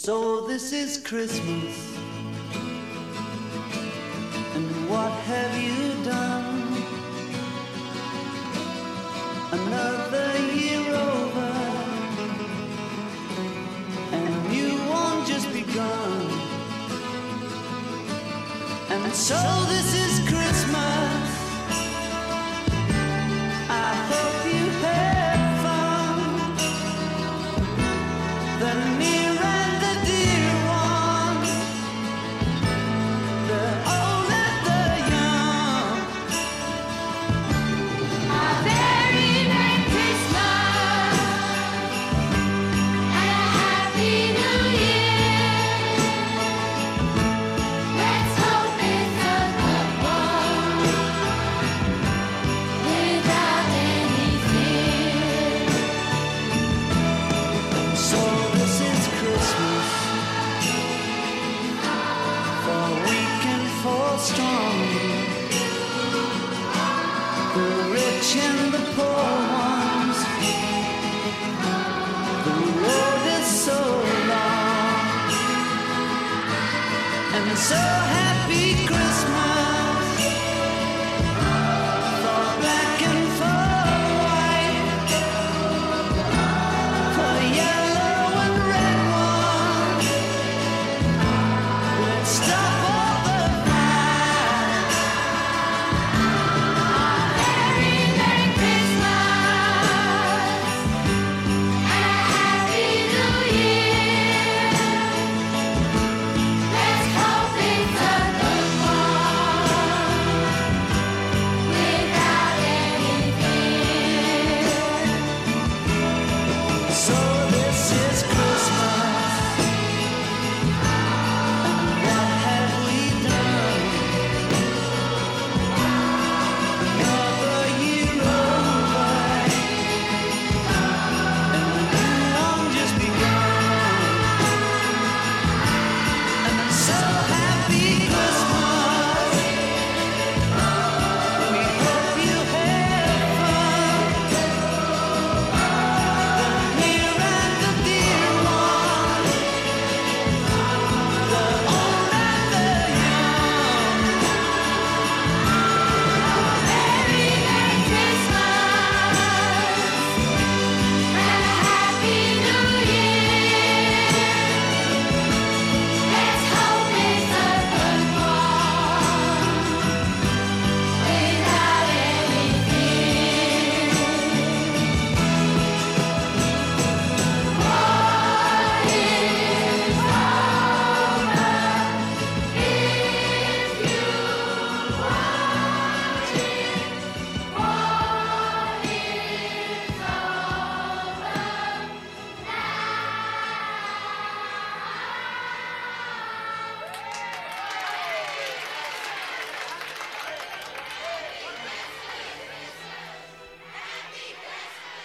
So this is Christmas, and what have you done? Another year over, and you won't just begun. And so this is Christmas, I hope you had fun. The near and the dear one, the old and the young. A very Merry Christmas and a Happy New Year. Let's hope it's a good one without any fear. So this is Christmas, for weak and for strong, the rich and the poor ones. The road is so long, and so happy Christmas.